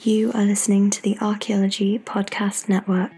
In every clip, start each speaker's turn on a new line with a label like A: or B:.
A: You are listening to the Archaeology Podcast Network.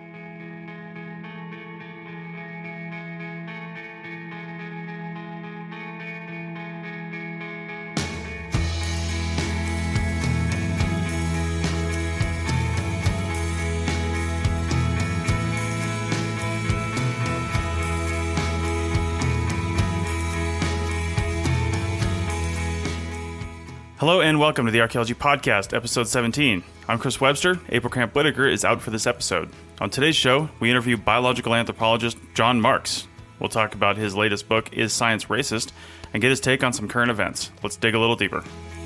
B: Hello and welcome to the Archaeology Podcast, episode 17. I'm Chris Webster. April Cramp Whitaker is out for this episode. On today's show, we interview biological anthropologist John Marks. We'll talk about his latest book, Is Science Racist?, and get his take on some current events. Let's dig a little deeper.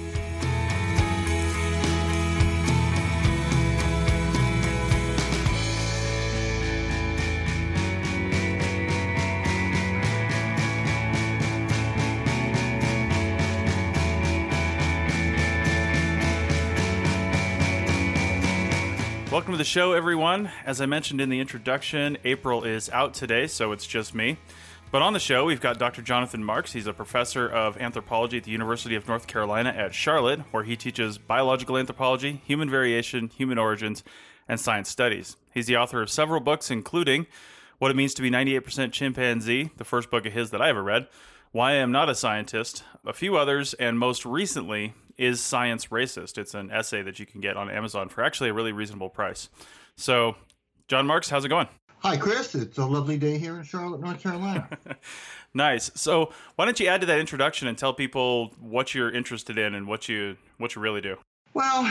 B: Welcome to the show, everyone. As I mentioned in the introduction, April is out today, so it's just me. But on the show, we've got Dr. Jonathan Marks. He's a professor of anthropology at the University of North Carolina at Charlotte, where he teaches biological anthropology, human variation, human origins, and science studies. He's the author of several books, including What It Means to Be 98% Chimpanzee, the first book of his that I ever read, Why I Am Not a Scientist, a few others, and most recently, Is Science Racist? It's an essay that you can get on Amazon for actually a really reasonable price. So, John Marks, how's it going?
C: Hi, Chris. It's a lovely day here in Charlotte, North Carolina.
B: Nice. So, why don't you add to that introduction and tell people what you're interested in and what you really do?
C: Well,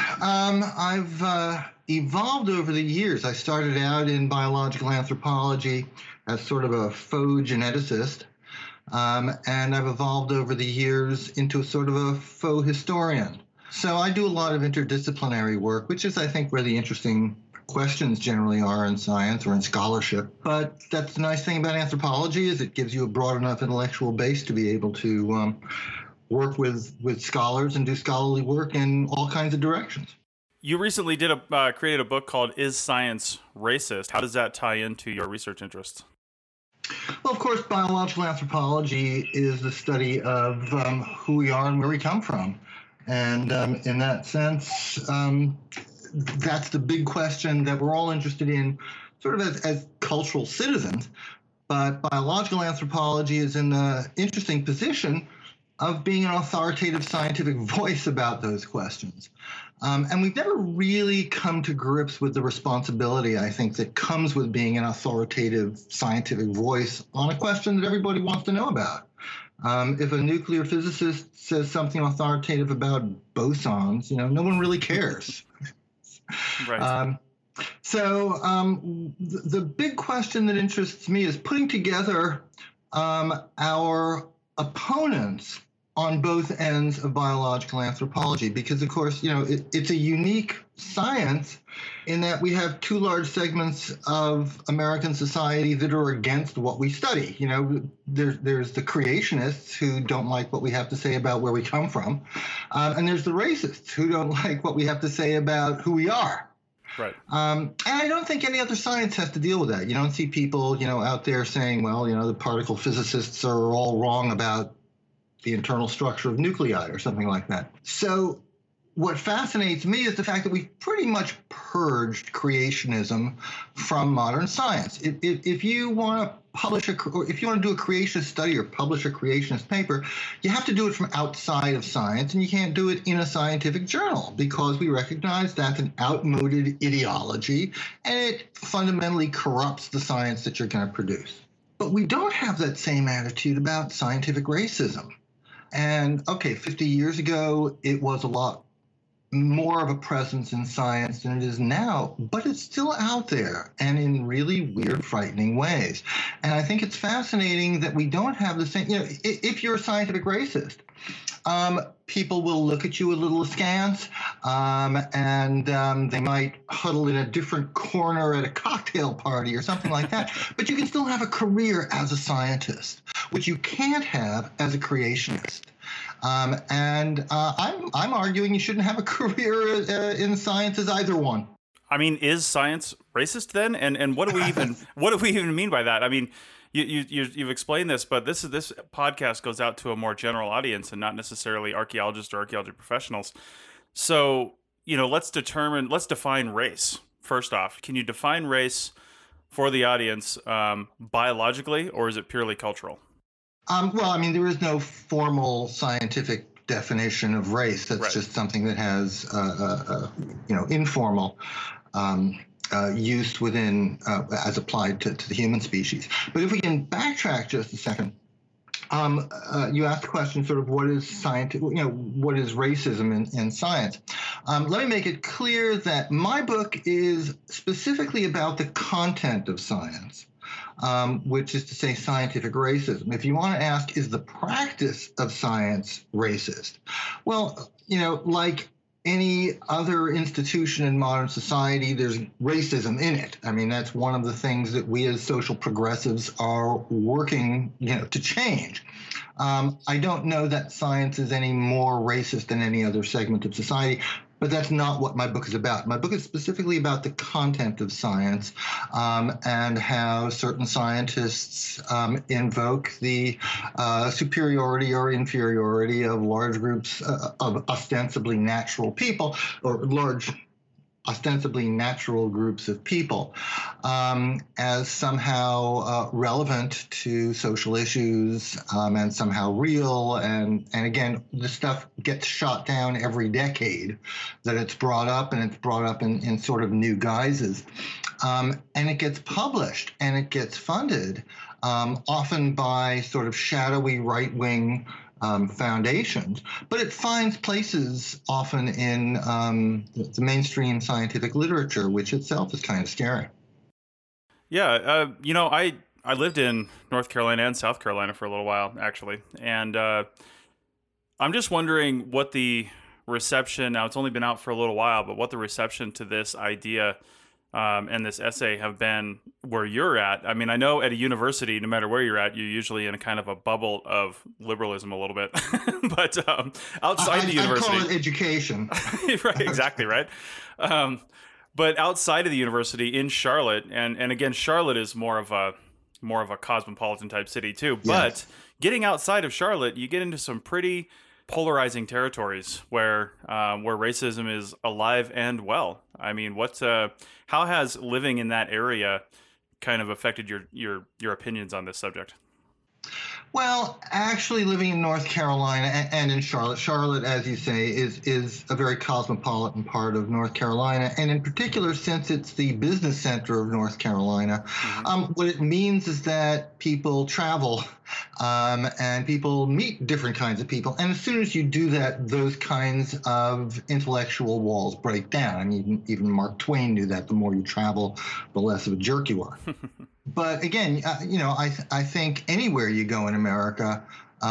C: I've evolved over the years. I started out in biological anthropology as sort of a faux geneticist. And I've evolved over the years into sort of a faux historian. So I do a lot of interdisciplinary work, which is, I think, where the interesting questions generally are in science or in scholarship. But that's the nice thing about anthropology is it gives you a broad enough intellectual base to be able to work with scholars and do scholarly work in all kinds of directions.
B: You recently created a book called Is Science Racist? How does that tie into your research interests?
C: Well, of course, biological anthropology is the study of who we are and where we come from. And in that sense, that's the big question that we're all interested in sort of as cultural citizens. But biological anthropology is in the interesting position of being an authoritative scientific voice about those questions. And we've never really come to grips with the responsibility, I think, that comes with being an authoritative scientific voice on a question that everybody wants to know about. If a nuclear physicist says something authoritative about bosons, no one really cares.
B: Right.
C: The big question that interests me is putting together our opponents on both ends of biological anthropology, because, of course, it's a unique science in that we have two large segments of American society that are against what we study. There's the creationists who don't like what we have to say about where we come from, and there's the racists who don't like what we have to say about who we are.
B: Right.
C: And I don't think any other science has to deal with that. You don't see people, out there saying, well, the particle physicists are all wrong about the internal structure of nuclei or something like that. So what fascinates me is the fact that we've pretty much purged creationism from modern science. If you want to if you want to do a creationist study or publish a creationist paper, you have to do it from outside of science, and you can't do it in a scientific journal because we recognize that's an outmoded ideology and it fundamentally corrupts the science that you're going to produce. But we don't have that same attitude about scientific racism. And, 50 years ago, it was a lot more of a presence in science than it is now, but it's still out there and in really weird, frightening ways. And I think it's fascinating that we don't have the same, if you're a scientific racist, people will look at you a little askance, and they might huddle in a different corner at a cocktail party or something like that. But you can still have a career as a scientist, which you can't have as a creationist. I'm arguing you shouldn't have a career in science as either one.
B: I mean, is science racist then? And what do we even mean by that? I mean, you've explained this, but this podcast goes out to a more general audience and not necessarily archaeologists or archaeology professionals. So let's define race. First off, can you define race for the audience biologically, or is it purely cultural?
C: Well, I mean, there is no formal scientific definition of race. That's
B: Right.
C: just something that has, informal use within, as applied to the human species. But if we can backtrack just a second, you asked the question, sort of, what is what is racism in science? Let me make it clear that my book is specifically about the content of science, which is to say scientific racism. If you want to ask, is the practice of science racist? Well, like any other institution in modern society, there's racism in it. I mean, that's one of the things that we as social progressives are working, to change. I don't know that science is any more racist than any other segment of society, but that's not what my book is about. My book is specifically about the content of science, and how certain scientists invoke the superiority or inferiority of large groups of ostensibly natural people, or large ostensibly natural groups of people, as somehow relevant to social issues, and somehow real. And again, this stuff gets shot down every decade that it's brought up, and it's brought up in sort of new guises. And it gets published and it gets funded, often by sort of shadowy right-wing foundations, but it finds places often in the mainstream scientific literature, which itself is kind of scary.
B: Yeah, I lived in North Carolina and South Carolina for a little while, actually, and I'm just wondering what the reception, now it's only been out for a little while, but what the reception to this idea and this essay have been where you're at. I mean, I know at a university, no matter where you're at, you're usually in a kind of a bubble of liberalism a little bit, but outside the university,
C: I call it education.
B: Right, exactly, right. But outside of the university in Charlotte, and again, Charlotte is more of a cosmopolitan type city too. But
C: Yes.
B: Getting outside of Charlotte, you get into some pretty polarizing territories where racism is alive and well. I mean, how has living in that area kind of affected your opinions on this subject?
C: Well, actually, living in North Carolina and in Charlotte, as you say, is a very cosmopolitan part of North Carolina, and in particular, since it's the business center of North Carolina, what it means is that people travel, and people meet different kinds of people, and as soon as you do that, those kinds of intellectual walls break down. I mean, even Mark Twain knew that the more you travel, the less of a jerk you are. But again, I think anywhere you go in America,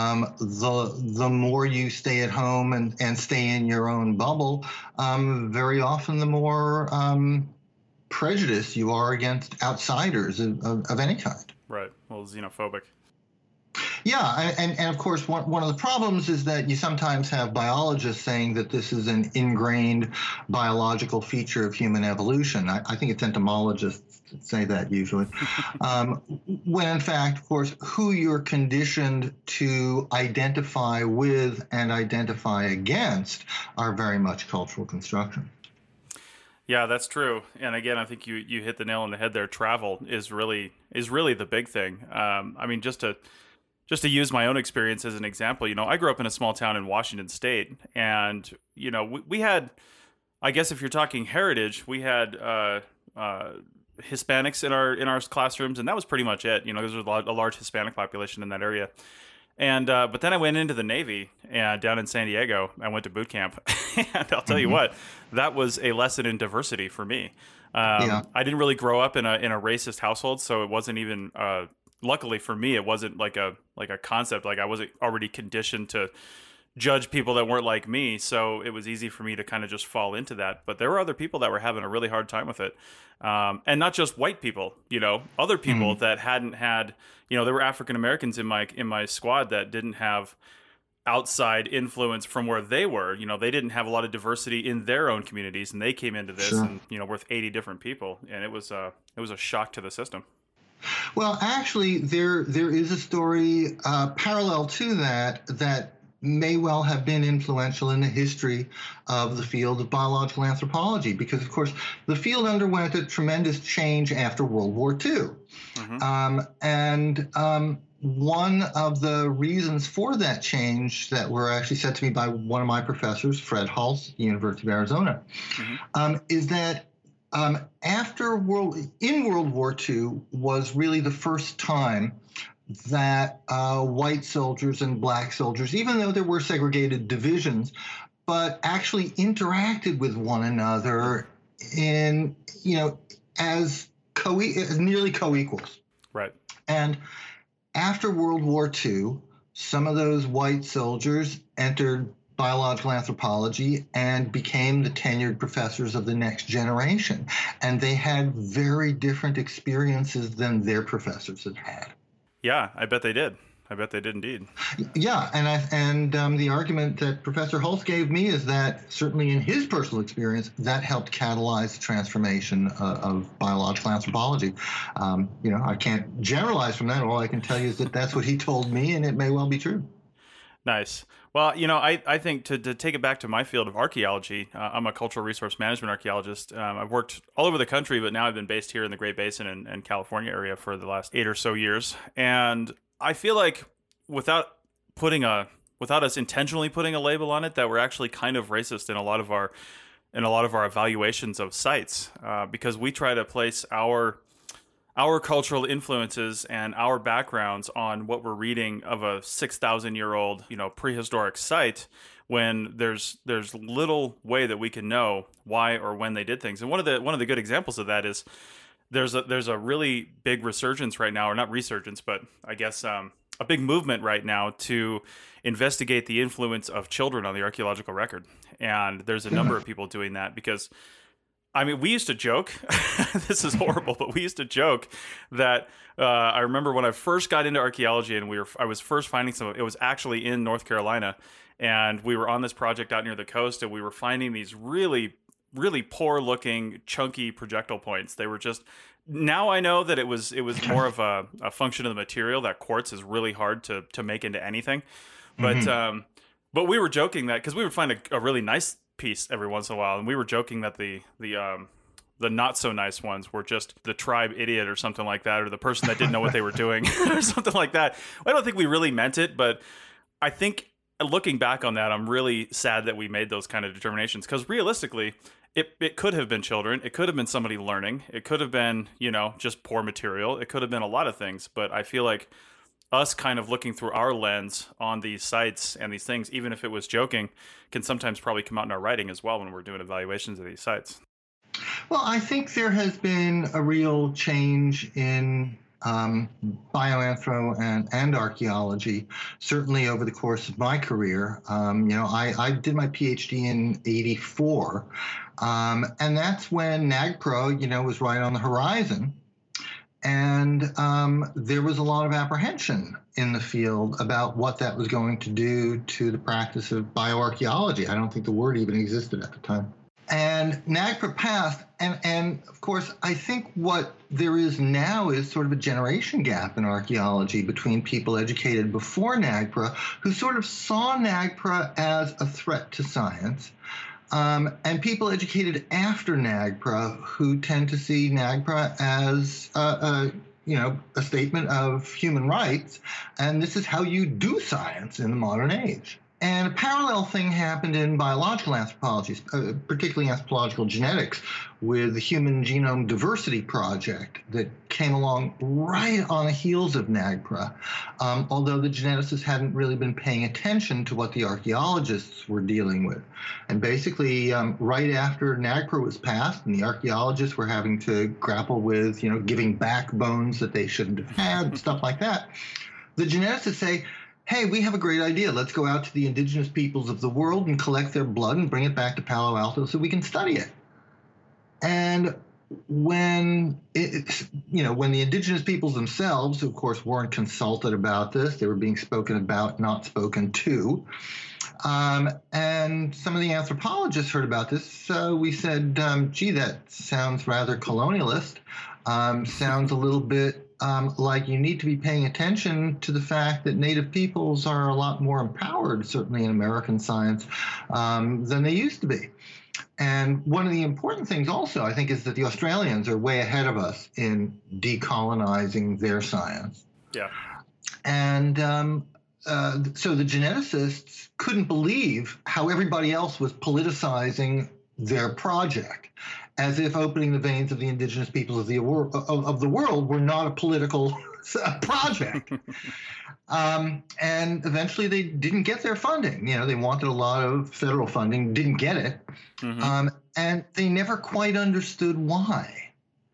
C: the more you stay at home and stay in your own bubble, very often the more prejudiced you are against outsiders of any kind.
B: Right. Well, xenophobic.
C: Yeah, and of course, one of the problems is that you sometimes have biologists saying that this is an ingrained biological feature of human evolution. I think it's entomologists that say that usually. When in fact, of course, who you're conditioned to identify with and identify against are very much cultural construction.
B: Yeah, that's true. And again, I think you hit the nail on the head there. Travel is really the big thing. I mean, just to use my own experience as an example, I grew up in a small town in Washington State, and we had, I guess if you're talking heritage, we had Hispanics in our classrooms, and that was pretty much it. There's a large Hispanic population in that area. And but then I went into the Navy, and down in San Diego, I went to boot camp, and I'll tell you what, that was a lesson in diversity for me. I didn't really grow up in a racist household, so it wasn't even. Luckily for me, it wasn't like a concept. Like I wasn't already conditioned to judge people that weren't like me, so it was easy for me to kind of just fall into that. But there were other people that were having a really hard time with it, and not just white people. Other people that hadn't had. There were African Americans in my squad that didn't have outside influence from where they were. They didn't have a lot of diversity in their own communities, and they came into this, and with 80 different people, and it was a shock to the system.
C: Well, actually, there is a story parallel to that may well have been influential in the history of the field of biological anthropology, because, of course, the field underwent a tremendous change after World War II. One of the reasons for that change that were actually said to me by one of my professors, Fred Hulse, University of Arizona, is that in World War II was really the first time that white soldiers and black soldiers, even though there were segregated divisions, but actually interacted with one another in, as nearly co-equals.
B: Right.
C: And after World War II, some of those white soldiers entered biological anthropology and became the tenured professors of the next generation. And they had very different experiences than their professors had had.
B: Yeah, I bet they did. I bet they did indeed.
C: Yeah, and the argument that Professor Hulse gave me is that certainly in his personal experience, that helped catalyze the transformation of biological anthropology. I can't generalize from that. All I can tell you is that that's what he told me, and it may well be true.
B: Nice. Well, I think to take it back to my field of archaeology, I'm a cultural resource management archaeologist. I've worked all over the country, but now I've been based here in the Great Basin and California area for the last 8 or so years. And I feel like without us intentionally putting a label on it, that we're actually kind of racist in a lot of our evaluations of sites, because we try to place our cultural influences and our backgrounds on what we're reading of a 6,000-year-old, prehistoric site, when there's little way that we can know why or when they did things. And one of the good examples of that is there's a really big resurgence right now, or not resurgence, but I guess a big movement right now to investigate the influence of children on the archaeological record. And there's a number of people doing that because, we used to joke, this is horrible, but we used to joke that I remember when I first got into archaeology and I was first finding it was actually in North Carolina, and we were on this project out near the coast, and we were finding these really, really poor looking, chunky projectile points. They were just, now I know that it was more of a function of the material, that quartz is really hard to make into anything. But we were joking that, because we would find a really nice piece every once in a while, and we were joking that the not so nice ones were just the tribe idiot or something like that, or the person that didn't know what they were doing or something like that. I don't think we really meant it, but I think looking back on that, I'm really sad that we made those kind of determinations, because realistically it could have been children, it could have been somebody learning, it could have been just poor material, it could have been a lot of things. But I feel like us kind of looking through our lens on these sites and these things, even if it was joking, can sometimes probably come out in our writing as well when we're doing evaluations of these sites.
C: Well, I think there has been a real change in bioanthro and archaeology, certainly over the course of my career. I did my PhD in '84, and that's when NAGPRA, was right on the horizon. And there was a lot of apprehension in the field about what that was going to do to the practice of bioarchaeology. I don't think the word even existed at the time. And NAGPRA passed, and of course, I think what there is now is sort of a generation gap in archaeology between people educated before NAGPRA, who sort of saw NAGPRA as a threat to science, and people educated after NAGPRA who tend to see NAGPRA as a statement of human rights, and this is how you do science in the modern age. And a parallel thing happened in biological anthropology, particularly anthropological genetics, with the Human Genome Diversity Project that came along right on the heels of NAGPRA, although the geneticists hadn't really been paying attention to what the archaeologists were dealing with. And basically, right after NAGPRA was passed and the archaeologists were having to grapple with, giving back bones that they shouldn't have had, stuff like that, the geneticists say, hey, we have a great idea. Let's go out to the indigenous peoples of the world and collect their blood and bring it back to Palo Alto so we can study it. And when when the indigenous peoples themselves, of course, weren't consulted about this, they were being spoken about, not spoken to. And some of the anthropologists heard about this. So we said, gee, that sounds rather colonialist. Sounds a little bit like you need to be paying attention to the fact that Native peoples are a lot more empowered, certainly in American science, than they used to be. And one of the important things also, I think, is that the Australians are way ahead of us in decolonizing their science.
B: Yeah.
C: And so the geneticists couldn't believe how everybody else was politicizing their project, as if opening the veins of the indigenous peoples of the world were not a political project. And eventually they didn't get their funding. They wanted a lot of federal funding, didn't get it. Mm-hmm. And they never quite understood why.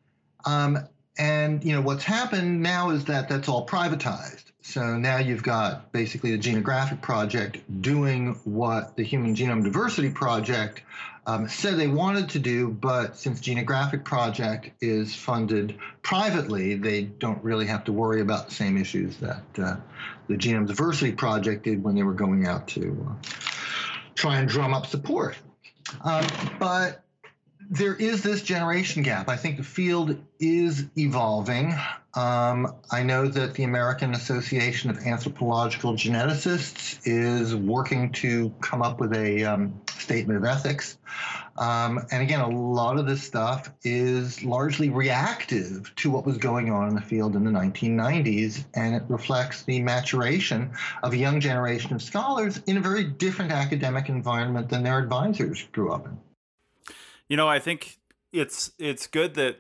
C: And what's happened now is that that's all privatized. So now you've got basically the Genographic Project doing what the Human Genome Diversity Project said they wanted to do, but since Genographic Project is funded privately, they don't really have to worry about the same issues that the Genome Diversity Project did when they were going out to try and drum up support. But there is this generation gap. I think the field is evolving. I know that the American Association of Anthropological Geneticists is working to come up with a statement of ethics. And again, a lot of this stuff is largely reactive to what was going on in the field in the 1990s, and it reflects the maturation of a young generation of scholars in a very different academic environment than their advisors grew up in.
B: I think it's good that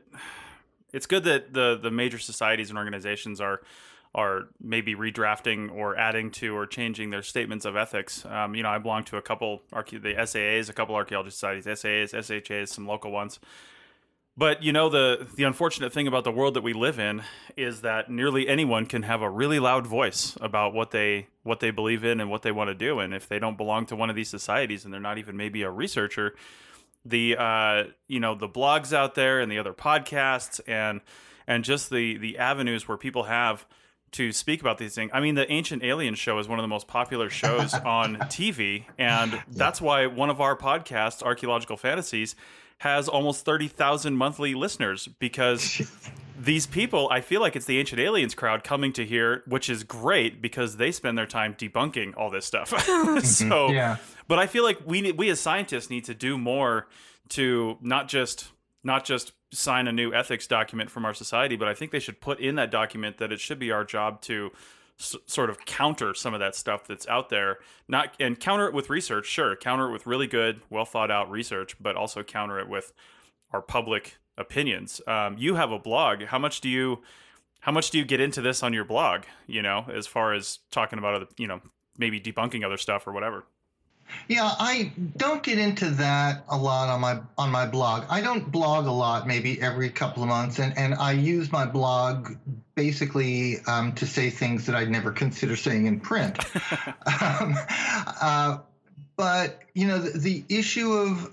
B: the major societies and organizations are maybe redrafting or adding to or changing their statements of ethics. I belong to a couple, the SAAs, a couple archaeology societies, SAAs, SHAs, some local ones. But the unfortunate thing about the world that we live in is that nearly anyone can have a really loud voice about what they believe in and what they want to do. And if they don't belong to one of these societies and they're not even maybe a researcher, the blogs out there and the other podcasts and just the avenues where people have to speak about these things. I mean, the Ancient Aliens show is one of the most popular shows on TV, and that's why one of our podcasts, Archaeological Fantasies, has almost 30,000 monthly listeners, because these people, I feel like it's the Ancient Aliens crowd coming to here, which is great because they spend their time debunking all this stuff. But I feel like we as scientists need to do more to not just sign a new ethics document from our society, but I think they should put in that document that it should be our job to sort of counter some of that stuff that's out there, and counter it with research. Sure, counter it with really good, well thought out research, but also counter it with our public opinions. You have a blog. How much do you get into this on your blog? As far as talking about other, maybe debunking other stuff or whatever.
C: Yeah, I don't get into that a lot on my blog. I don't blog a lot, maybe every couple of months, and I use my blog basically to say things that I'd never consider saying in print. But the issue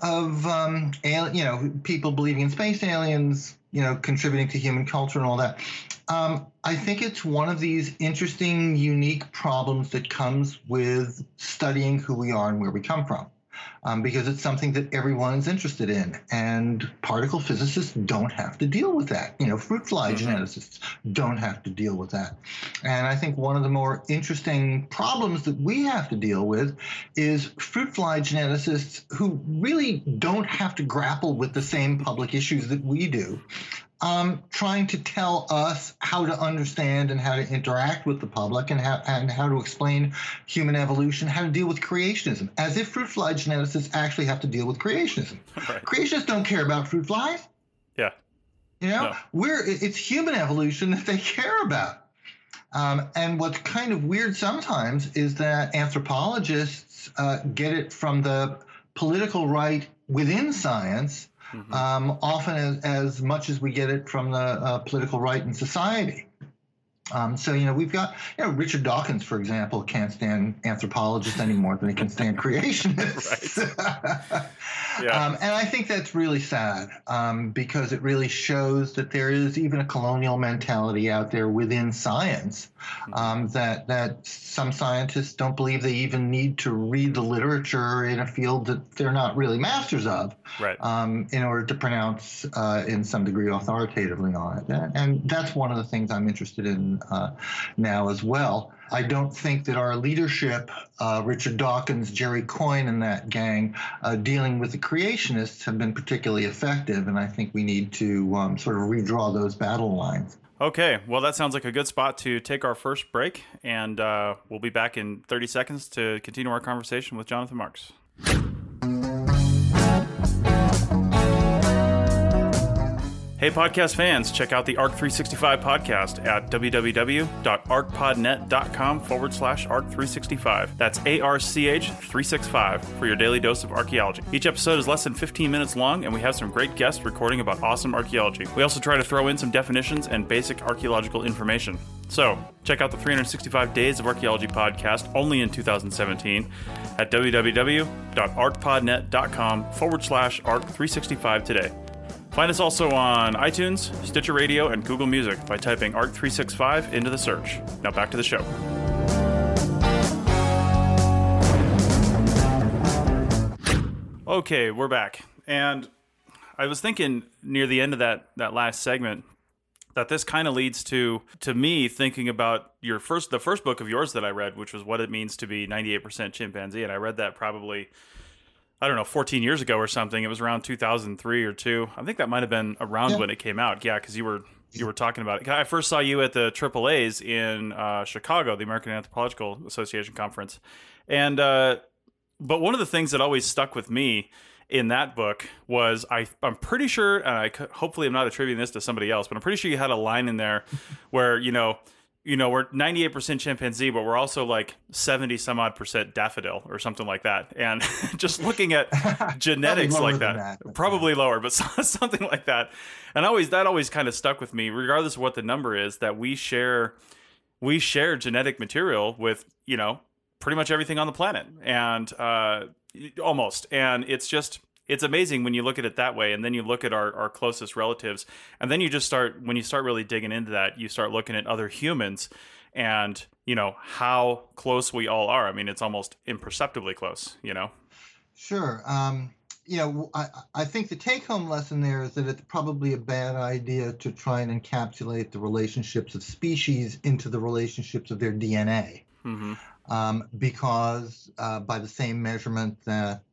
C: of people believing in space aliens, contributing to human culture and all that. I think it's one of these interesting, unique problems that comes with studying who we are and where we come from, because it's something that everyone is interested in, and particle physicists don't have to deal with that. Fruit fly geneticists don't have to deal with that. And I think one of the more interesting problems that we have to deal with is fruit fly geneticists who really don't have to grapple with the same public issues that we do, trying to tell us how to understand and how to interact with the public and how to explain human evolution, how to deal with creationism, as if fruit fly geneticists actually have to deal with creationism. Right. Creationists don't care about fruit flies.
B: Yeah.
C: No. It's human evolution that they care about. And what's kind of weird sometimes is that anthropologists get it from the political right within science, often as much as we get it from the political right in society. So, we've got, Richard Dawkins, for example, can't stand anthropologists any more than he can stand creationists.
B: Right. Yeah.
C: And I think that's really sad because it really shows that there is even a colonial mentality out there within science that some scientists don't believe they even need to read the literature in a field that they're not really masters of
B: Right.
C: In order to pronounce in some degree authoritatively on it. And that's one of the things I'm interested in now as well. I don't think that our leadership, Richard Dawkins, Jerry Coyne, and that gang, dealing with the creationists have been particularly effective, and I think we need to sort of redraw those battle lines.
B: Okay, well, that sounds like a good spot to take our first break, and we'll be back in 30 seconds to continue our conversation with Jonathan Marks. Hey, podcast fans, check out the ARC365 podcast at www.arcpodnet.com/ARC365. That's ARCH365 for your daily dose of archaeology. Each episode is less than 15 minutes long, and we have some great guests recording about awesome archaeology. We also try to throw in some definitions and basic archaeological information. So, check out the 365 Days of Archaeology podcast only in 2017 at www.arcpodnet.com/ARC365 today. Find us also on iTunes, Stitcher Radio, and Google Music by typing ARC365 into the search. Now back to the show. Okay, we're back. And I was thinking near the end of that last segment that this kind of leads to me thinking about the first book of yours that I read, which was What It Means to Be 98% Chimpanzee. And I read that probably, 14 years ago or something. It was around 2003 or 2. I think that might have been around when it came out. Yeah, because you were talking about it. I first saw you at the AAA's in Chicago, the American Anthropological Association conference. And but one of the things that always stuck with me in that book was I'm pretty sure, and hopefully I'm not attributing this to somebody else, but I'm pretty sure you had a line in there where we're 98% chimpanzee, but we're also like 70 some odd percent daffodil or something like that. And just looking at genetics like that, probably lower, but something like that. And that always kind of stuck with me, regardless of what the number is, that we share genetic material with, pretty much everything on the planet, and almost. And it's amazing when you look at it that way, and then you look at our closest relatives, and then when you start really digging into that, you start looking at other humans and, how close we all are. I mean, it's almost imperceptibly close,
C: Sure. I think the take-home lesson there is that it's probably a bad idea to try and encapsulate the relationships of species into the relationships of their DNA. Mm-hmm. Because by the same measurement that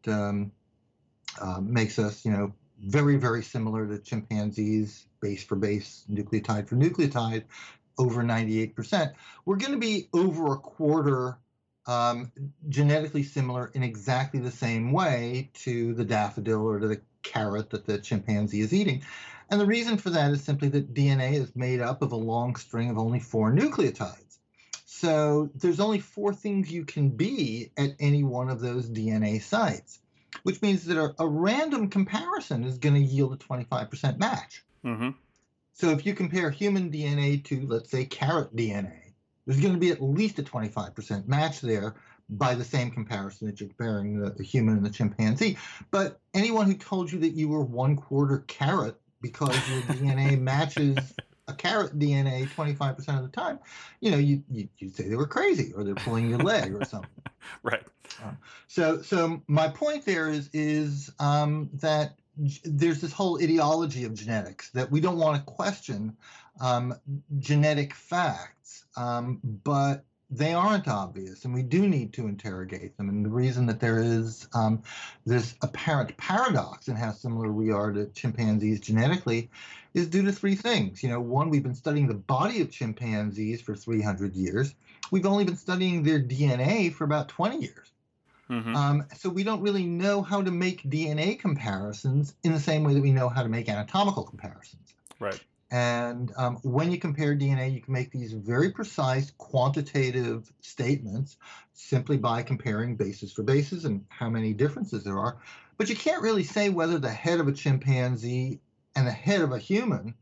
C: makes us, very, very similar to chimpanzees, base for base, nucleotide for nucleotide, over 98%. We're going to be over a quarter genetically similar in exactly the same way to the daffodil or to the carrot that the chimpanzee is eating. And the reason for that is simply that DNA is made up of a long string of only 4 nucleotides. So there's only 4 things you can be at any one of those DNA sites, which means that a random comparison is going to yield a 25% match. Mm-hmm. So if you compare human DNA to, let's say, carrot DNA, there's going to be at least a 25% match there by the same comparison that you're comparing the human and the chimpanzee. But anyone who told you that you were 1/4 carrot because your DNA matches a carrot DNA 25% of the time, you'd say they were crazy or they're pulling your leg or something.
B: Right.
C: So my point there is that there's this whole ideology of genetics that we don't want to question genetic facts, but they aren't obvious, and we do need to interrogate them. And the reason that there is this apparent paradox in how similar we are to chimpanzees genetically is due to 3 things. One, we've been studying the body of chimpanzees for 300 years. We've only been studying their DNA for about 20 years. Mm-hmm. So we don't really know how to make DNA comparisons in the same way that we know how to make anatomical comparisons.
B: Right.
C: And when you compare DNA, you can make these very precise quantitative statements simply by comparing bases for bases and how many differences there are. But you can't really say whether the head of a chimpanzee and the head of a human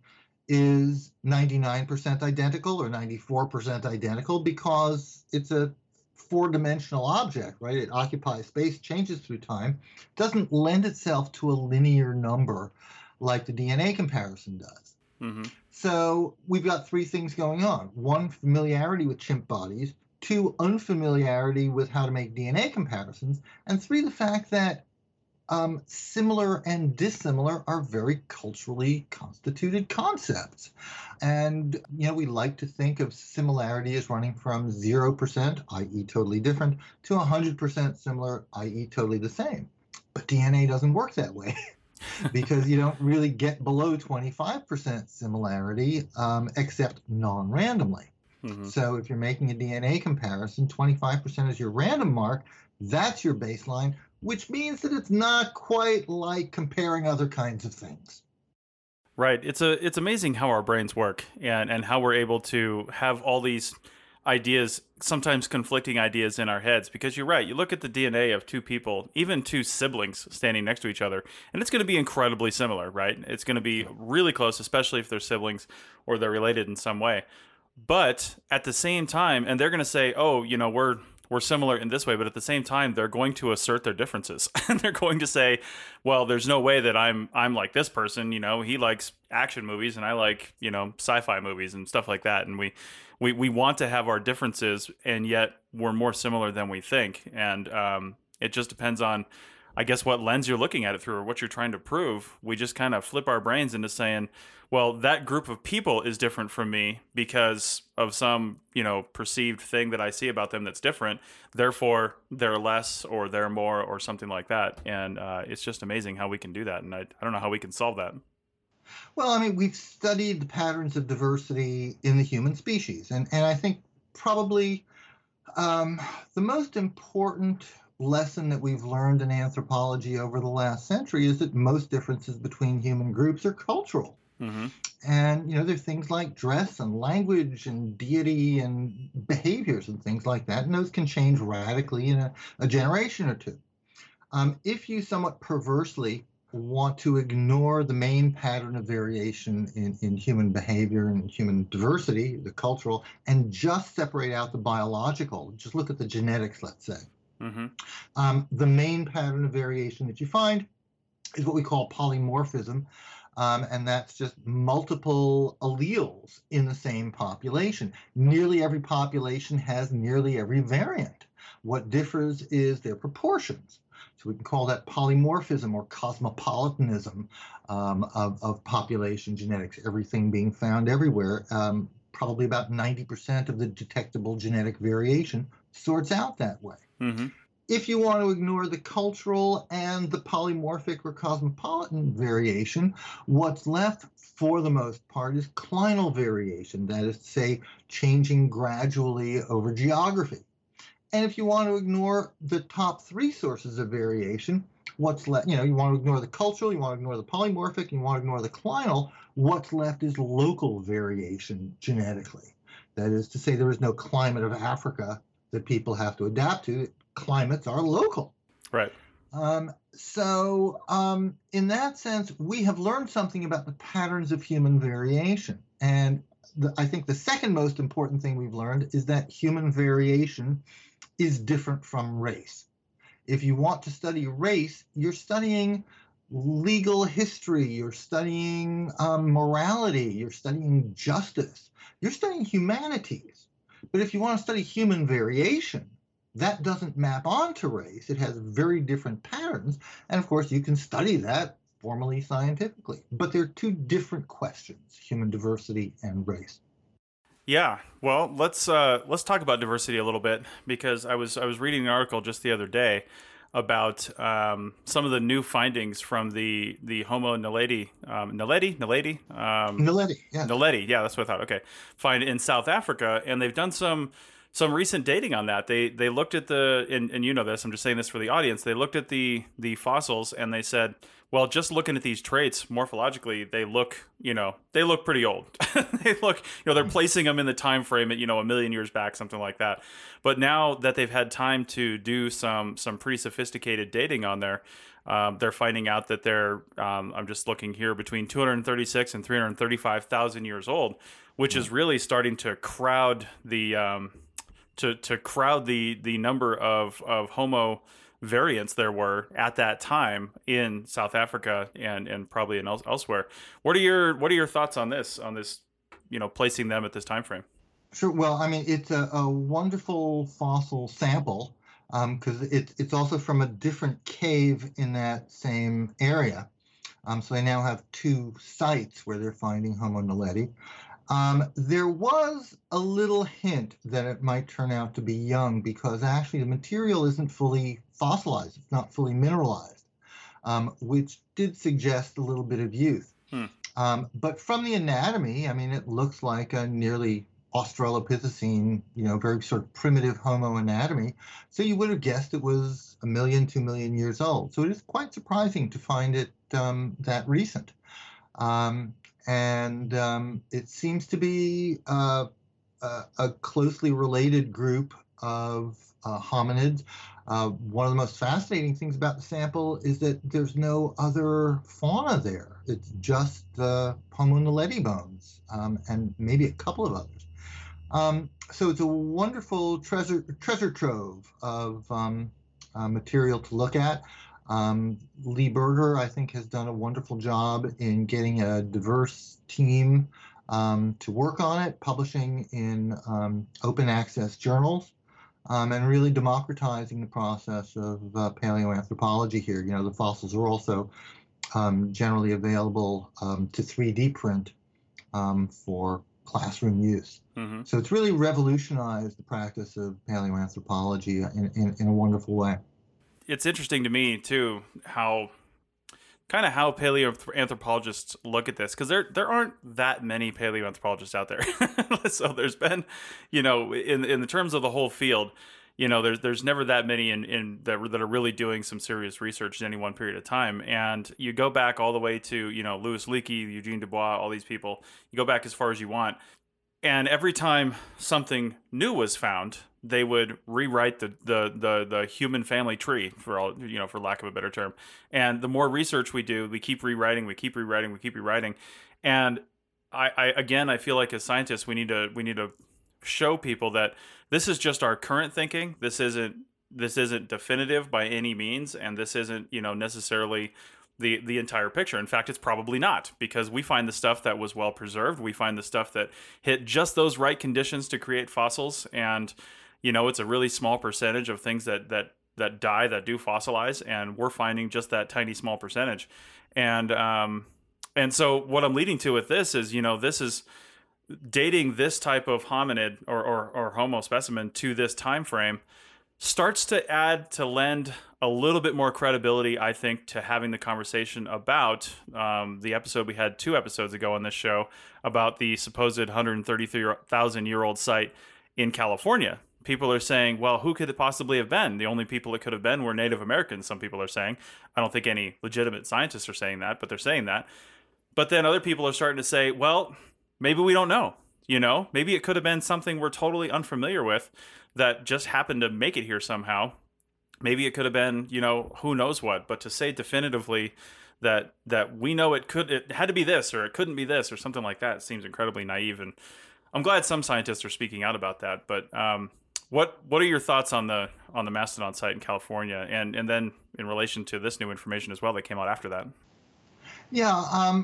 C: is 99% identical or 94% identical because it's a four-dimensional object, right? It occupies space, changes through time, doesn't lend itself to a linear number like the DNA comparison does.
B: Mm-hmm.
C: So we've got three things going on. One, familiarity with chimp bodies. Two, unfamiliarity with how to make DNA comparisons. And three, the fact that similar and dissimilar are very culturally constituted concepts. And, we like to think of similarity as running from 0%, i.e. totally different, to 100% similar, i.e. totally the same. But DNA doesn't work that way because you don't really get below 25% similarity except non-randomly.
B: Mm-hmm.
C: So if you're making a DNA comparison, 25% is your random mark. That's your baseline, which means that it's not quite like comparing other kinds of things.
B: Right. It's amazing how our brains work and how we're able to have all these ideas, sometimes conflicting ideas in our heads. Because you're right. You look at the DNA of two people, even two siblings standing next to each other, and it's going to be incredibly similar, right? It's going to be really close, especially if they're siblings or they're related in some way. But at the same time, and they're going to say, oh, we're similar in this way, but at the same time, they're going to assert their differences. And they're going to say, well, there's no way that I'm like this person, he likes action movies and I like, sci-fi movies and stuff like that. And we want to have our differences, and yet we're more similar than we think. And it just depends on, I guess, what lens you're looking at it through or what you're trying to prove. We just kind of flip our brains into saying, well, that group of people is different from me because of some, perceived thing that I see about them that's different. Therefore, they're less or they're more or something like that. And it's just amazing how we can do that. And I don't know how we can solve that.
C: Well, we've studied the patterns of diversity in the human species. And I think probably the most important lesson that we've learned in anthropology over the last century is that most differences between human groups are cultural.
B: Mm-hmm.
C: And, there are things like dress and language and deity and behaviors and things like that. And those can change radically in a generation or two. If you somewhat perversely want to ignore the main pattern of variation in human behavior and human diversity, the cultural, and just separate out the biological, just look at the genetics, let's say.
B: Mm-hmm.
C: The main pattern of variation that you find is what we call polymorphism. And that's just multiple alleles in the same population. Nearly every population has nearly every variant. What differs is their proportions. So we can call that polymorphism or cosmopolitanism of population genetics, everything being found everywhere. Probably about 90% of the detectable genetic variation sorts out that way.
B: Mm-hmm.
C: If you want to ignore the cultural and the polymorphic or cosmopolitan variation, what's left for the most part is clinal variation, that is to say, changing gradually over geography. And if you want to ignore the top three sources of variation, what's left, you want to ignore the cultural, you want to ignore the polymorphic, you want to ignore the clinal, what's left is local variation genetically. That is to say, there is no climate of Africa that people have to adapt to. Climates are local.
B: Right.
C: So in that sense, we have learned something about the patterns of human variation. And I think the second most important thing we've learned is that human variation is different from race. If you want to study race, you're studying legal history, you're studying morality, you're studying justice, you're studying humanities. But if you want to study human variation, that doesn't map onto race. It has very different patterns. And of course, you can study that formally scientifically. But they're two different questions, human diversity and race.
B: Yeah, well, let's talk about diversity a little bit, because I was reading an article just the other day about some of the new findings from the Homo naledi, yeah, that's what I thought. Okay, find in South Africa, and they've done some recent dating on that. They looked at and you know this, I'm just saying this for the audience. They looked at the fossils and they said, well, just looking at these traits morphologically, they look pretty old. They look, they're placing them in the time frame at, 1 million years back, something like that. But now that they've had time to do some pretty sophisticated dating on there, They're finding out that they're, I'm just looking here, between 236 and 335,000 years old, which is really starting to crowd the to crowd the number of Homo variants there were at that time in South Africa and probably elsewhere. What are your thoughts on this placing them at this time frame?
C: Sure. Well, I mean, it's a wonderful fossil sample because it's also from a different cave in that same area. So they now have two sites where they're finding Homo naledi. There was a little hint that it might turn out to be young because actually the material isn't fully fossilized. It's not fully mineralized, which did suggest a little bit of youth. But from the anatomy, I mean, it looks like a nearly Australopithecine, very sort of primitive Homo anatomy. So you would have guessed it was 1 million, 2 million years old. So it is quite surprising to find it that recent. And it seems to be a closely related group of hominids. One of the most fascinating things about the sample is that there's no other fauna there. It's just the Homo naledi bones and maybe a couple of others. So it's a wonderful treasure trove of material to look at. Lee Berger, I think, has done a wonderful job in getting a diverse team to work on it, publishing in open access journals, and really democratizing the process of paleoanthropology here. The fossils are also generally available to 3D print for classroom use. Mm-hmm. So it's really revolutionized the practice of paleoanthropology in a wonderful way.
B: It's interesting to me too how paleoanthropologists look at this, because there aren't that many paleoanthropologists out there. So there's been, in the terms of the whole field, there's never that many that are really doing some serious research in any one period of time. And you go back all the way to Louis Leakey, Eugene Dubois, all these people. You go back as far as you want, and every time something new was found, they would rewrite the human family tree, for lack of a better term. And the more research we do, we keep rewriting. And I feel like as scientists, we need to show people that this is just our current thinking. This isn't definitive by any means, and this isn't necessarily the entire picture. In fact, it's probably not, because we find the stuff that was well preserved. We find the stuff that hit just those right conditions to create fossils, and it's a really small percentage of things that die, that do fossilize, and we're finding just that tiny small percentage. And so what I'm leading to with this is, this is dating this type of hominid or Homo specimen to this time frame starts to lend a little bit more credibility, I think, to having the conversation about the episode we had 2 episodes ago on this show about the supposed 133,000-year-old site in California. People are saying, well, who could it possibly have been? The only people it could have been were Native Americans, some people are saying. I don't think any legitimate scientists are saying that, but they're saying that. But then other people are starting to say, well, maybe we don't know. Maybe it could have been something we're totally unfamiliar with that just happened to make it here somehow. Maybe it could have been, who knows what. But to say definitively that we know it had to be this, or it couldn't be this, or something like that seems incredibly naive. And I'm glad some scientists are speaking out about that. But what are your thoughts on the Mastodon site in California, and then in relation to this new information as well that came out after that?
C: Yeah,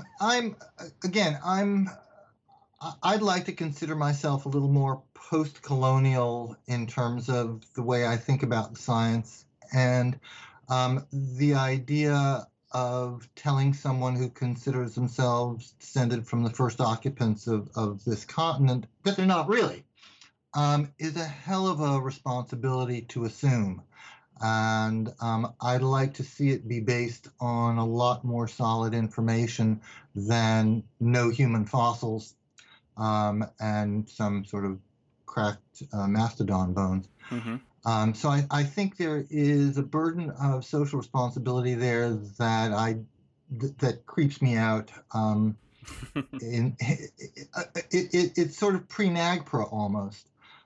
C: I'd like to consider myself a little more post-colonial in terms of the way I think about science, and the idea of telling someone who considers themselves descended from the first occupants of this continent that they're not really is a hell of a responsibility to assume. And I'd like to see it be based on a lot more solid information than no human fossils and some sort of cracked mastodon bones. Mm-hmm. So I think there is a burden of social responsibility there that creeps me out. It's sort of pre-NAGPRA almost.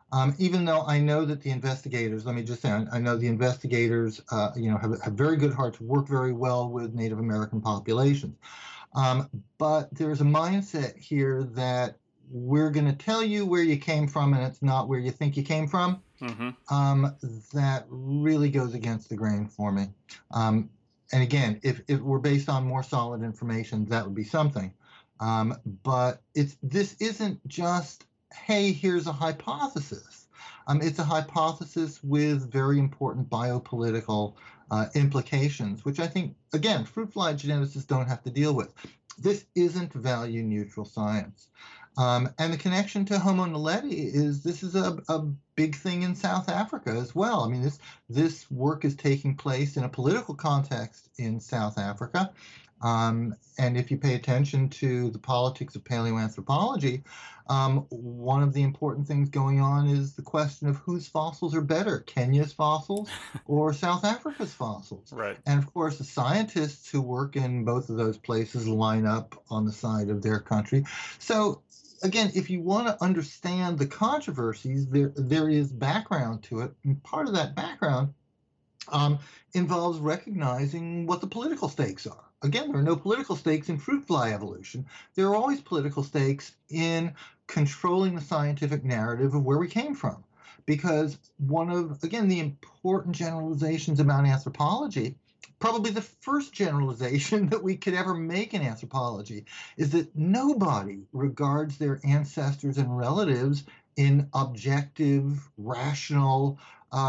C: Even though I know that the investigators, let me just say, I know the investigators, have very good hearts, work very well with Native American populations. But there's a mindset here that we're going to tell you where you came from, and it's not where you think you came from. That really goes against the grain for me. And again, if we're based on more solid information, that would be something. But this isn't just, hey, here's a hypothesis. It's a hypothesis with very important biopolitical implications, which I think, again, fruit fly geneticists don't have to deal with. This isn't value neutral science. And the connection to Homo naledi this is a big thing in South Africa as well. I mean, this work is taking place in a political context in South Africa. And if you pay attention to the politics of paleoanthropology, one of the important things going on is the question of whose fossils are better, Kenya's fossils or South Africa's fossils.
B: Right.
C: And of course, the scientists who work in both of those places line up on the side of their country. So again, if you want to understand the controversies, there is background to it. And part of that background involves recognizing what the political stakes are. Again, there are no political stakes in fruit fly evolution. There are always political stakes in controlling the scientific narrative of where we came from. Because one of, again, the important generalizations about anthropology, probably the first generalization that we could ever make in anthropology, is that nobody regards their ancestors and relatives in objective, rational,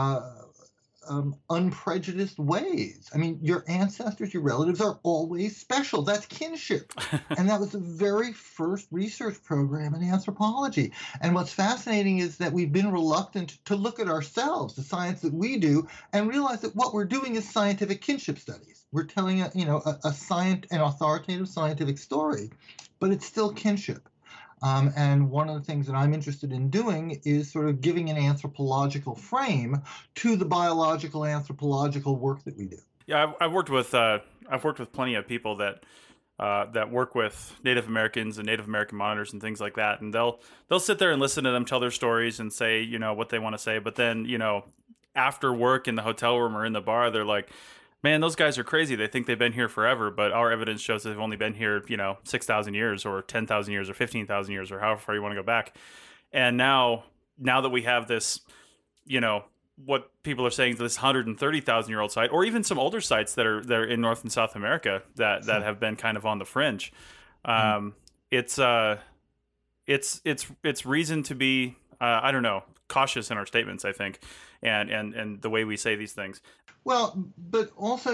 C: unprejudiced ways. I mean, your ancestors, your relatives are always special. That's kinship. And that was the very first research program in anthropology. And what's fascinating is that we've been reluctant to look at ourselves, the science that we do, and realize that what we're doing is scientific kinship studies. We're telling an authoritative scientific story, but it's still kinship. And one of the things that I'm interested in doing is sort of giving an anthropological frame to the biological anthropological work that we do.
B: Yeah, I've worked with plenty of people that work with Native Americans and Native American monitors and things like that, and they'll sit there and listen to them tell their stories and say what they want to say, but then after work in the hotel room or in the bar, they're like, man, those guys are crazy. They think they've been here forever, but our evidence shows that they've only been here, 6,000 years or 10,000 years or 15,000 years or however far you want to go back. And now that we have this, what people are saying, this 130,000-year-old site, or even some older sites that are in North and South America that have been kind of on the fringe, it's reason to be, cautious in our statements, I think, and the way we say these things.
C: Well, but also,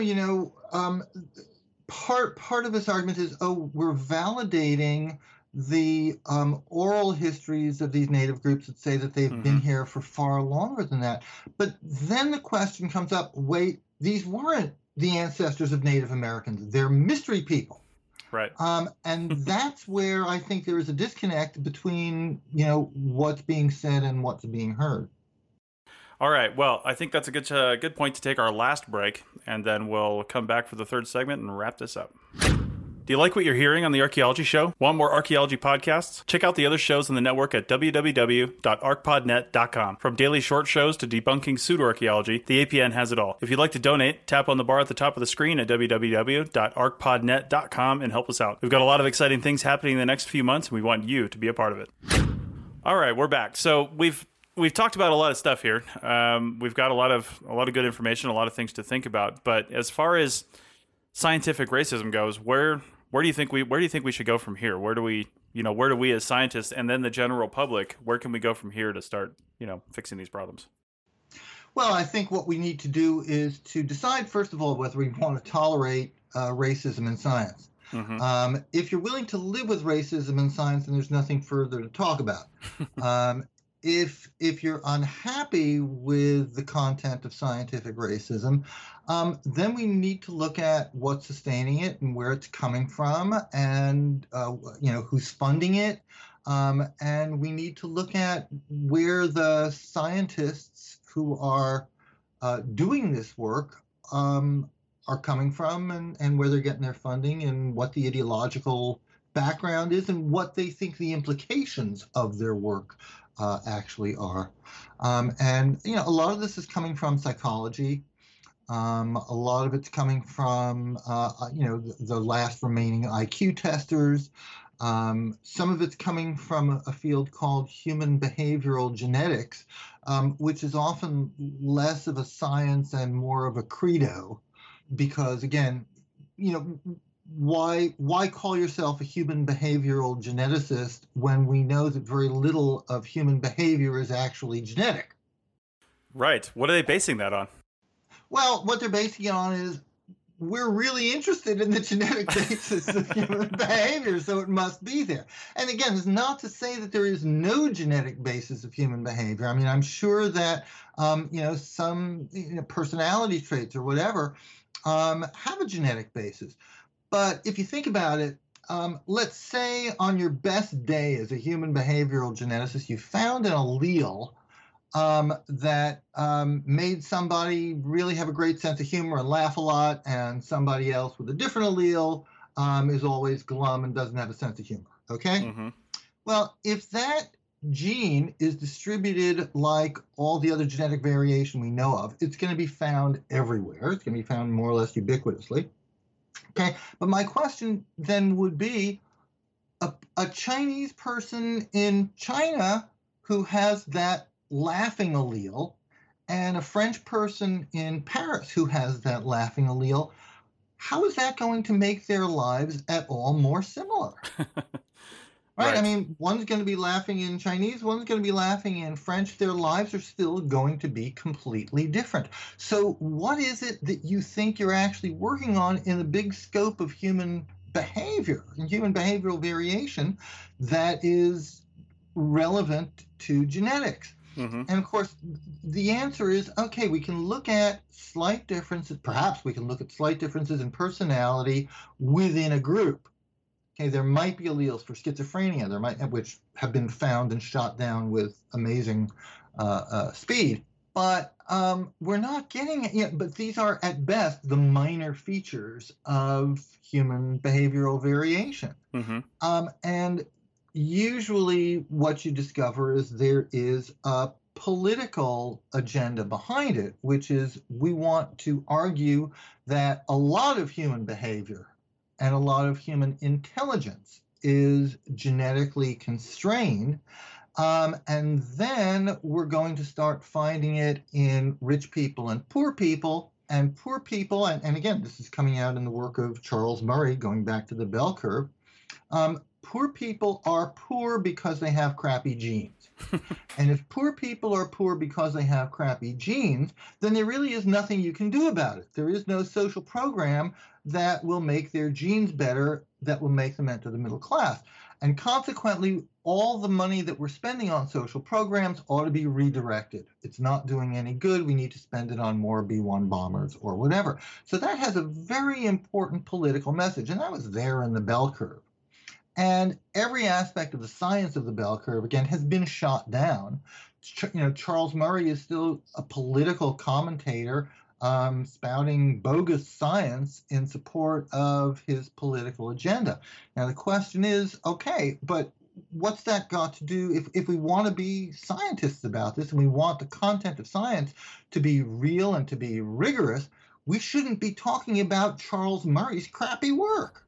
C: part of this argument is, we're validating the oral histories of these native groups that say that they've been here for far longer than that. But then the question comes up, wait, these weren't the ancestors of Native Americans. They're mystery people.
B: Right.
C: And that's where I think there is a disconnect between, what's being said and what's being heard.
B: All right. Well, I think that's a good point to take our last break, and then we'll come back for the third segment and wrap this up. Do you like what you're hearing on The Archaeology Show? Want more archaeology podcasts? Check out the other shows on the network at www.archpodnet.com. From daily short shows to debunking pseudoarchaeology, the APN has it all. If you'd like to donate, tap on the bar at the top of the screen at www.archpodnet.com and help us out. We've got a lot of exciting things happening in the next few months, and we want you to be a part of it. All right, we're back. So we've talked about a lot of stuff here. We've got a lot of good information, a lot of things to think about. But as far as scientific racism goes, where do you think we should go from here? Where do we as scientists and then the general public, where can we go from here to start, fixing these problems?
C: Well, I think what we need to do is to decide, first of all, whether we want to tolerate racism in science. If you're willing to live with racism in science, then there's nothing further to talk about. If you're unhappy with the content of scientific racism, then we need to look at what's sustaining it and where it's coming from, and who's funding it, and we need to look at where the scientists who are doing this work are coming from, and where they're getting their funding, and what the ideological background is, and what they think the implications of their work actually are. And a lot of this is coming from psychology. A lot of it's coming from the last remaining IQ testers. Some of it's coming from a field called human behavioral genetics, which is often less of a science and more of a credo, because again, why call yourself a human behavioral geneticist when we know that very little of human behavior is actually genetic?
B: Right. What are they basing that on?
C: Well, what they're basing it on is we're really interested in the genetic basis of human behavior, so it must be there. And again, it's not to say that there is no genetic basis of human behavior. I mean, I'm sure that some personality traits or whatever have a genetic basis. But if you think about it, let's say on your best day as a human behavioral geneticist, you found an allele that made somebody really have a great sense of humor and laugh a lot, and somebody else with a different allele is always glum and doesn't have a sense of humor. Okay?
B: Mm-hmm.
C: Well, if that gene is distributed like all the other genetic variation we know of, it's going to be found everywhere. It's going to be found more or less ubiquitously. Okay, but my question then would be, a Chinese person in China who has that laughing allele and a French person in Paris who has that laughing allele, how is that going to make their lives at all more similar? Right? I mean, one's going to be laughing in Chinese, one's going to be laughing in French. Their lives are still going to be completely different. So what is it that you think you're actually working on in the big scope of human behavior and human behavioral variation that is relevant to genetics?
B: Mm-hmm.
C: And of course, the answer is, okay, we can look at slight differences. Perhaps we can look at slight differences in personality within a group. Okay, there might be alleles for schizophrenia, which have been found and shot down with amazing speed. But we're not getting it yet. But these are, at best, the minor features of human behavioral variation.
B: Mm-hmm.
C: And usually what you discover is there is a political agenda behind it, which is we want to argue that a lot of human behavior and a lot of human intelligence is genetically constrained. And then we're going to start finding it in rich people and poor people. And poor people, and again, this is coming out in the work of Charles Murray, going back to the bell curve, poor people are poor because they have crappy genes. And if poor people are poor because they have crappy genes, then there really is nothing you can do about it. There is no social program that will make their genes better, that will make them enter the middle class. And consequently, all the money that we're spending on social programs ought to be redirected. It's not doing any good. We need to spend it on more B-1 bombers or whatever. So that has a very important political message, and that was there in the bell curve. And every aspect of the science of the bell curve, again, has been shot down. Charles Murray is still a political commentator spouting bogus science in support of his political agenda. Now, the question is, okay, but what's that got to do if we want to be scientists about this and we want the content of science to be real and to be rigorous, we shouldn't be talking about Charles Murray's crappy work.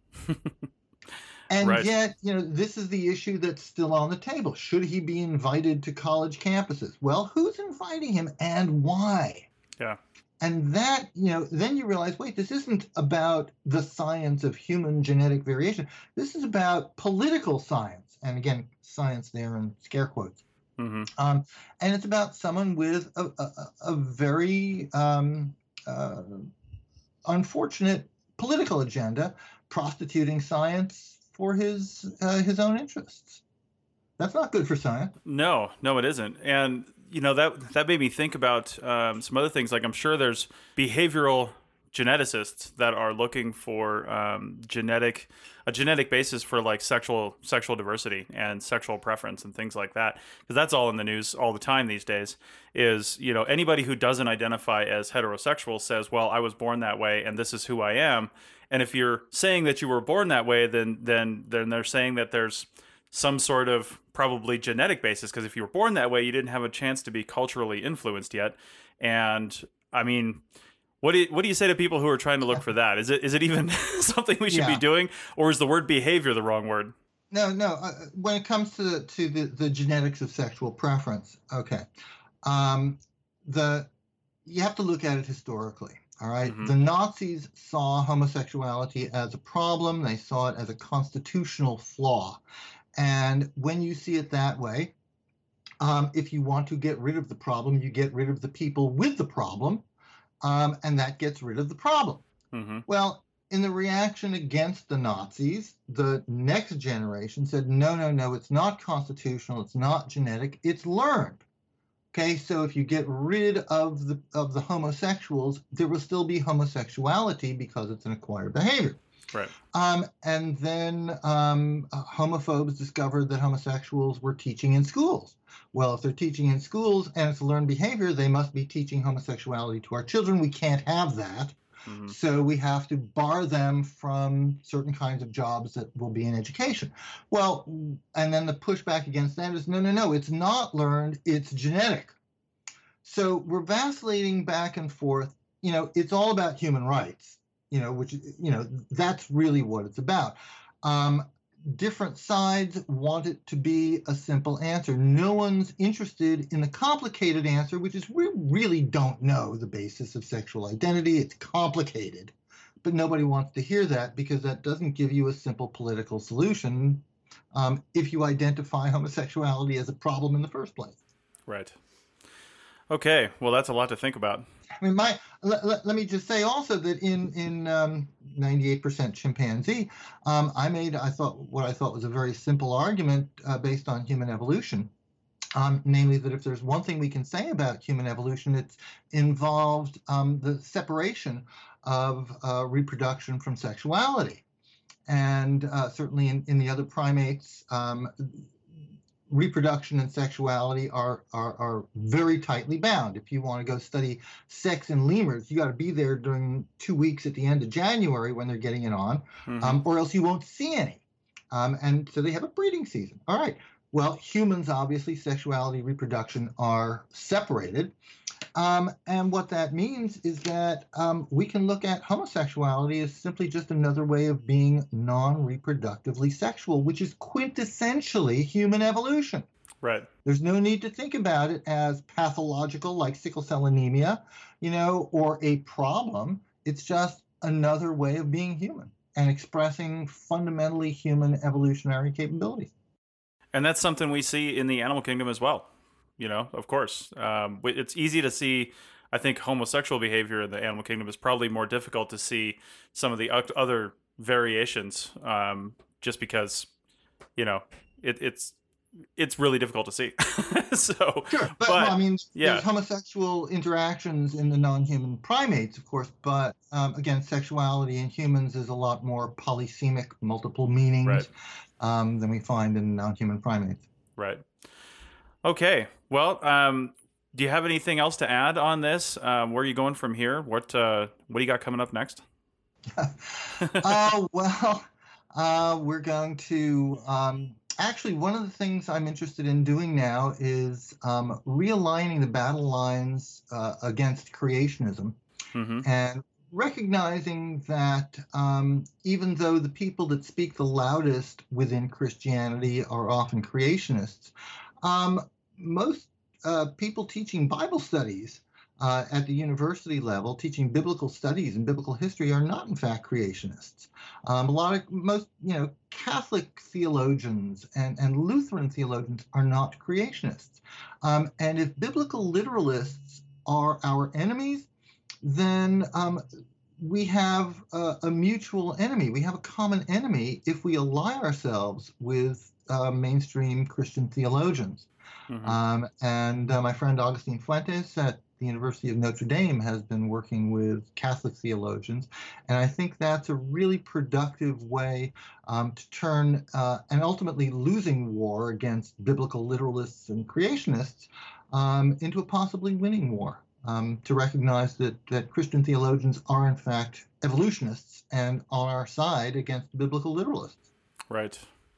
C: And yet, this is the issue that's still on the table. Should he be invited to college campuses? Well, who's inviting him and why?
B: Yeah.
C: And that, then you realize, wait, this isn't about the science of human genetic variation. This is about political science. And again, science there in scare quotes.
B: Mm-hmm.
C: And it's about someone with a very unfortunate political agenda, prostituting science for his own interests. That's not good for science.
B: No, it isn't. And that made me think about some other things. Like, I'm sure there's behavioral geneticists that are looking for a genetic basis for like sexual diversity and sexual preference and things like that, because that's all in the news all the time these days. Is anybody who doesn't identify as heterosexual says, well, I was born that way and this is who I am. And if you're saying that you were born that way, then they're saying that there's some sort of probably genetic basis, because if you were born that way, you didn't have a chance to be culturally influenced yet. And I mean, what do you say to people who are trying to look for that? Is it even something we should be doing, or is the word behavior the wrong word?
C: No. When it comes to the genetics of sexual preference, okay, you have to look at it historically. All right. Mm-hmm. The Nazis saw homosexuality as a problem. They saw it as a constitutional flaw. And when you see it that way, if you want to get rid of the problem, you get rid of the people with the problem, and that gets rid of the problem. Mm-hmm. Well, in the reaction against the Nazis, the next generation said, no, it's not constitutional, it's not genetic, it's learned. Okay, so if you get rid of the homosexuals, there will still be homosexuality because it's an acquired behavior.
B: Right.
C: And then homophobes discovered that homosexuals were teaching in schools. Well, if they're teaching in schools and it's a learned behavior, they must be teaching homosexuality to our children. We can't have that. Mm-hmm. So we have to bar them from certain kinds of jobs that will be in education. Well, and then the pushback against that is, no, it's not learned, it's genetic. So we're vacillating back and forth. It's all about human rights, which, that's really what it's about. Different sides want it to be a simple answer. No one's interested in the complicated answer, which is we really don't know the basis of sexual identity. It's complicated, but nobody wants to hear that because that doesn't give you a simple political solution if you identify homosexuality as a problem in the first place.
B: Right. Okay. Well, that's a lot to think about.
C: I mean, let me just say also that in 98% Chimpanzee, I thought was a very simple argument based on human evolution, namely that if there's one thing we can say about human evolution, it's involved the separation of reproduction from sexuality, and certainly in the other primates. Reproduction and sexuality are very tightly bound. If you want to go study sex in lemurs, you got to be there during 2 weeks at the end of January when they're getting it on, or else you won't see any. And so they have a breeding season. All right. Well, humans, obviously, sexuality, reproduction are separated. And what that means is that we can look at homosexuality as simply just another way of being non-reproductively sexual, which is quintessentially human evolution.
B: Right.
C: There's no need to think about it as pathological, like sickle cell anemia, or a problem. It's just another way of being human and expressing fundamentally human evolutionary capabilities.
B: And that's something we see in the animal kingdom as well. Of course, it's easy to see. I think homosexual behavior in the animal kingdom is probably more difficult to see some of the other variations, just because, it's really difficult to see. So,
C: sure, but there's homosexual interactions in the non-human primates, of course, but again, sexuality in humans is a lot more polysemic, multiple meanings, than we find in non-human primates.
B: Right. Okay. Well, do you have anything else to add on this? Where are you going from here? What do you got coming up next?
C: We're going to actually, one of the things I'm interested in doing now is realigning the battle lines against creationism, and recognizing that even though the people that speak the loudest within Christianity are often creationists, most people teaching Bible studies at the university level, teaching biblical studies and biblical history, are not in fact creationists. Most Catholic theologians and Lutheran theologians are not creationists. And if biblical literalists are our enemies, then we have a mutual enemy. We have a common enemy if we ally ourselves with mainstream Christian theologians. And my friend Augustine Fuentes at the University of Notre Dame has been working with Catholic theologians, and I think that's a really productive way to turn an ultimately losing war against biblical literalists and creationists into a possibly winning war, to recognize that Christian theologians are in fact evolutionists and on our side against biblical literalists.
B: Right.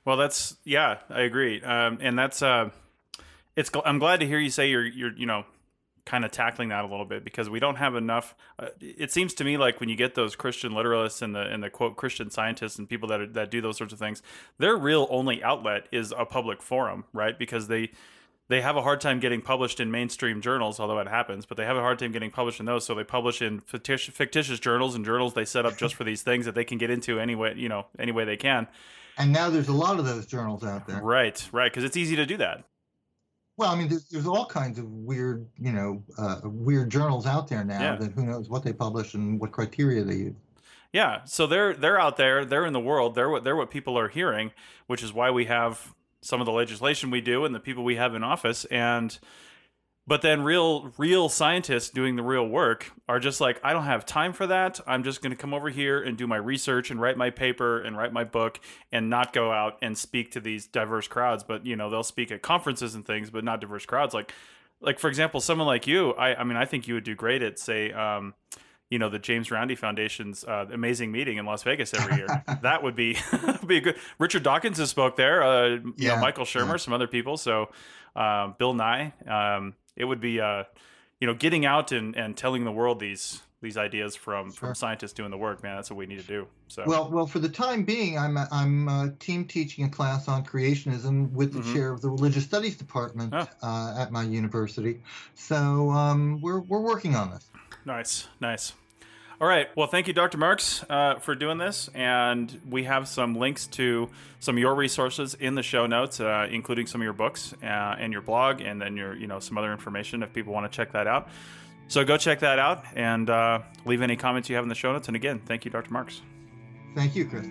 B: Well, I agree. And that's, I'm glad to hear you say you're kind of tackling that a little bit, because we don't have enough. It seems to me like when you get those Christian literalists and the quote Christian scientists and people that do those sorts of things, their real only outlet is a public forum, right? Because they have a hard time getting published in mainstream journals, although it happens, but they have a hard time getting published in those. So they publish in fictitious journals and journals they set up just for these things that they can get into any way they can.
C: And now there's a lot of those journals out there.
B: Right. Because it's easy to do that.
C: Well, I mean, there's all kinds of weird, weird journals out there now that who knows what they publish and what criteria they use. Yeah, so
B: they're out there, they're in the world, they're what people are hearing, which is why we have some of the legislation we do and the people we have in office. But then real scientists doing the real work are just like, I don't have time for that. I'm just going to come over here and do my research and write my paper and write my book and not go out and speak to these diverse crowds. But, they'll speak at conferences and things, but not diverse crowds. Like for example, someone like you, I think you would do great at, say, the James Roundy Foundation's amazing meeting in Las Vegas every year. That would be a good. Richard Dawkins has spoke there. Michael Shermer, some other people. So Bill Nye. It would be, getting out and telling the world these ideas from scientists doing the work. Man, that's what we need to do. So
C: well, for the time being, I'm team teaching a class on creationism with the chair of the religious studies department at my university. So we're working on this.
B: Nice. All right. Well, thank you, Dr. Marks, for doing this. And we have some links to some of your resources in the show notes, including some of your books and your blog, and then your, some other information if people want to check that out. So go check that out and leave any comments you have in the show notes. And again, thank you, Dr. Marks.
C: Thank you, Chris.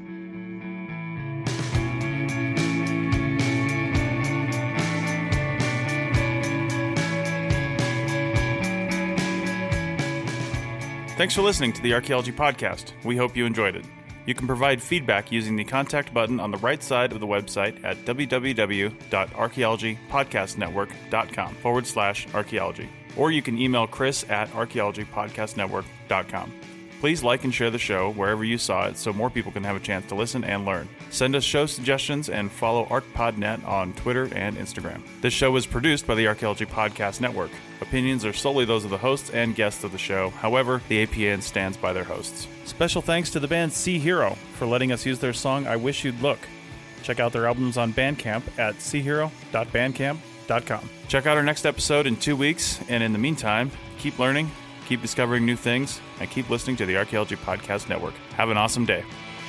B: Thanks for listening to the Archaeology Podcast. We hope you enjoyed it. You can provide feedback using the contact button on the right side of the website at www.archaeologypodcastnetwork.com/archaeology. Or you can email Chris at archaeologypodcastnetwork.com. Please like and share the show wherever you saw it so more people can have a chance to listen and learn. Send us show suggestions and follow ArchPodNet on Twitter and Instagram. This show is produced by the Archaeology Podcast Network. Opinions are solely those of the hosts and guests of the show. However, the APN stands by their hosts. Special thanks to the band Sea Hero for letting us use their song I Wish You'd Look. Check out their albums on Bandcamp at seahero.bandcamp.com. Check out our next episode in 2 weeks, and in the meantime, keep learning, keep discovering new things, and keep listening to the Archaeology Podcast Network. Have an awesome day.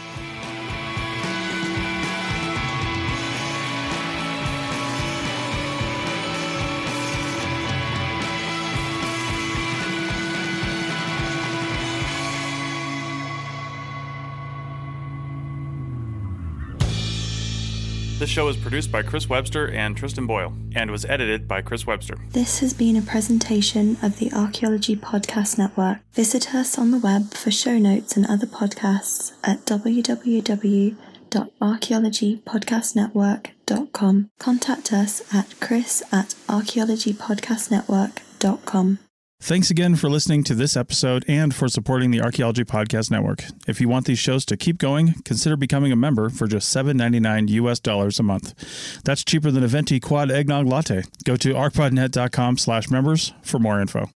B: This show is produced by Chris Webster and Tristan Boyle, and was edited by Chris Webster.
A: This has been a presentation of the Archaeology Podcast Network. Visit us on the web for show notes and other podcasts at www.archaeologypodcastnetwork.com. Contact us at chris@archaeologypodcastnetwork.com.
B: Thanks again for listening to this episode and for supporting the Archaeology Podcast Network. If you want these shows to keep going, consider becoming a member for just $7.99 US a month. That's cheaper than a venti quad eggnog latte. Go to archpodnet.com/members for more info.